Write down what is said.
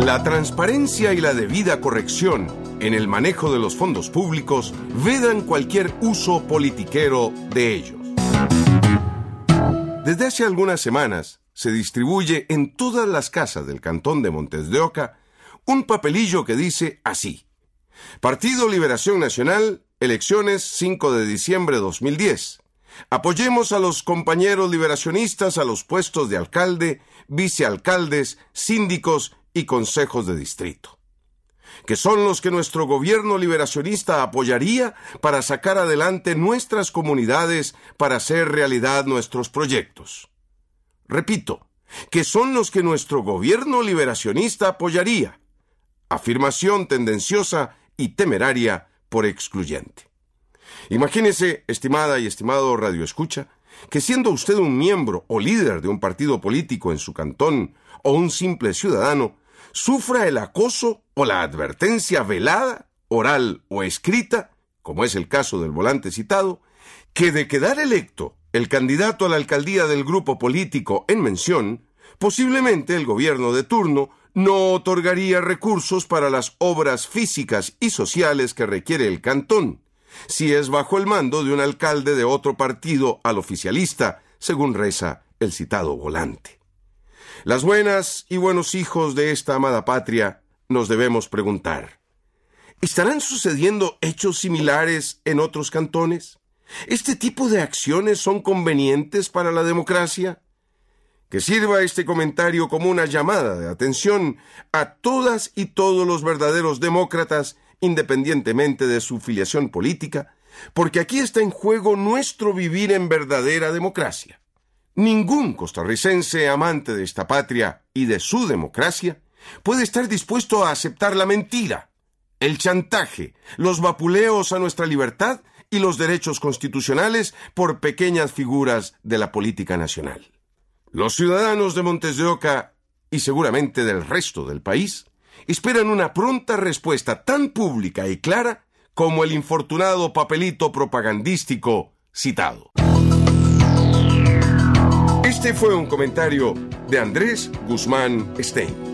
La transparencia y la debida corrección en el manejo de los fondos públicos vedan cualquier uso politiquero de ellos. Desde hace algunas semanas se distribuye en todas las casas del cantón de Montes de Oca un papelillo que dice así: Partido Liberación Nacional, elecciones 5 de diciembre de 2010. Apoyemos a los compañeros liberacionistas a los puestos de alcalde, vicealcaldes, síndicos y consejos de distrito, que son los que nuestro gobierno liberacionista apoyaría para sacar adelante nuestras comunidades, para hacer realidad nuestros proyectos. Repito, que son los que nuestro gobierno liberacionista apoyaría. Afirmación tendenciosa y temeraria por excluyente. Imagínese, estimada y estimado radioescucha, que siendo usted un miembro o líder de un partido político en su cantón o un simple ciudadano, sufra el acoso o la advertencia velada, oral o escrita, como es el caso del volante citado, que de quedar electo el candidato a la alcaldía del grupo político en mención, posiblemente el gobierno de turno no otorgaría recursos para las obras físicas y sociales que requiere el cantón, si es bajo el mando de un alcalde de otro partido al oficialista, según reza el citado volante. Las buenas y buenos hijos de esta amada patria nos debemos preguntar: ¿estarán sucediendo hechos similares en otros cantones? ¿Este tipo de acciones son convenientes para la democracia? Que sirva este comentario como una llamada de atención a todas y todos los verdaderos demócratas, independientemente de su filiación política, porque aquí está en juego nuestro vivir en verdadera democracia. Ningún costarricense amante de esta patria y de su democracia puede estar dispuesto a aceptar la mentira, el chantaje, los vapuleos a nuestra libertad y los derechos constitucionales por pequeñas figuras de la política nacional. Los ciudadanos de Montes de Oca, y seguramente del resto del país, esperan una pronta respuesta tan pública y clara como el infortunado papelito propagandístico citado. Este fue un comentario de Andrés Guzmán Stein.